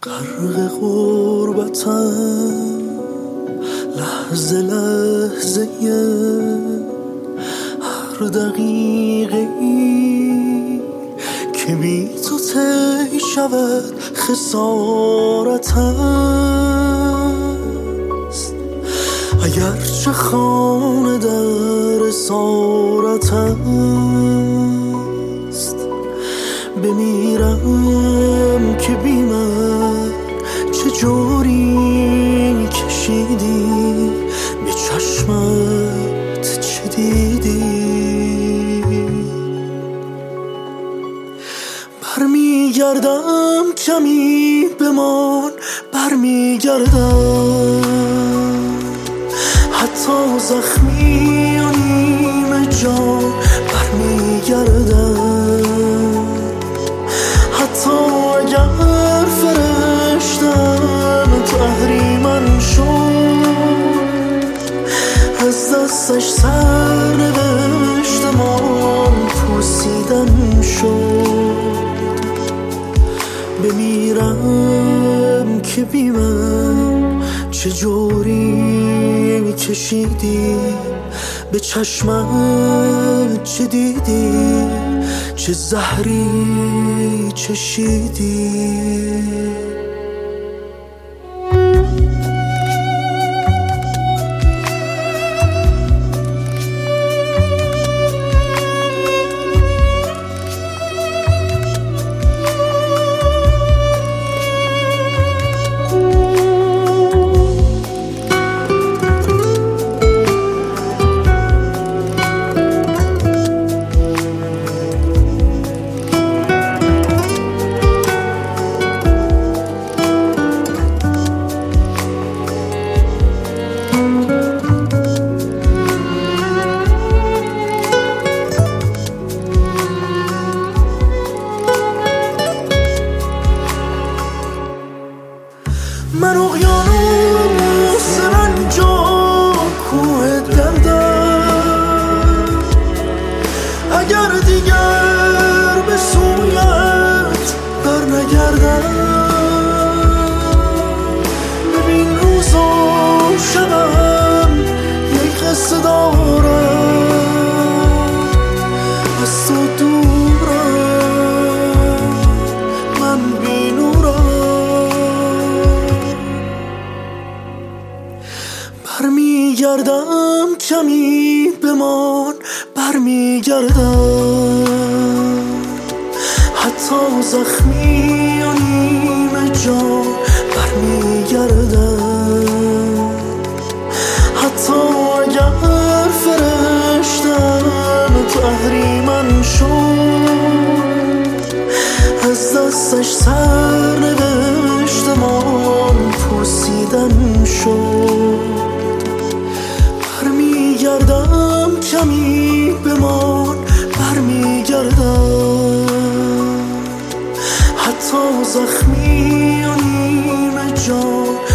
غرق غربتم لحظه لحظه هر دقیقه ای که بی تو طی شود خسارت است. اگرچه خانه در اسارت است، بمیرم که بی من چه جوری کشیدی، به چشمت چه دیدی. برمیگردم کمی بمان، برمیگردم حتی زخمی و نیمه جان، برمیگردم حتی اگر فرشتم تحریمم شد، از دستش سرنوشتم پوسیدن شد. بمیرم که بی من چه جوری کشیدی، به چشمت چه دیدی، چه زهری چشیدی. من اقیانوس رنجا کوه دردم، اگر دیگر به سویت بر نگردم. ببین روزا شبم یک قصه دارم، از تو دورم من بی نورم. برمیگردم کمی بمان، برمیگردم حتی زخمی و نیمه جان، برمیگردم حتی اگر فرشتم تحریمم شد، از دستش سرنوشتم پوسیدن شد. برمیگردم کمی بمان، برمیگردم حتی زخمی و نیمه جان،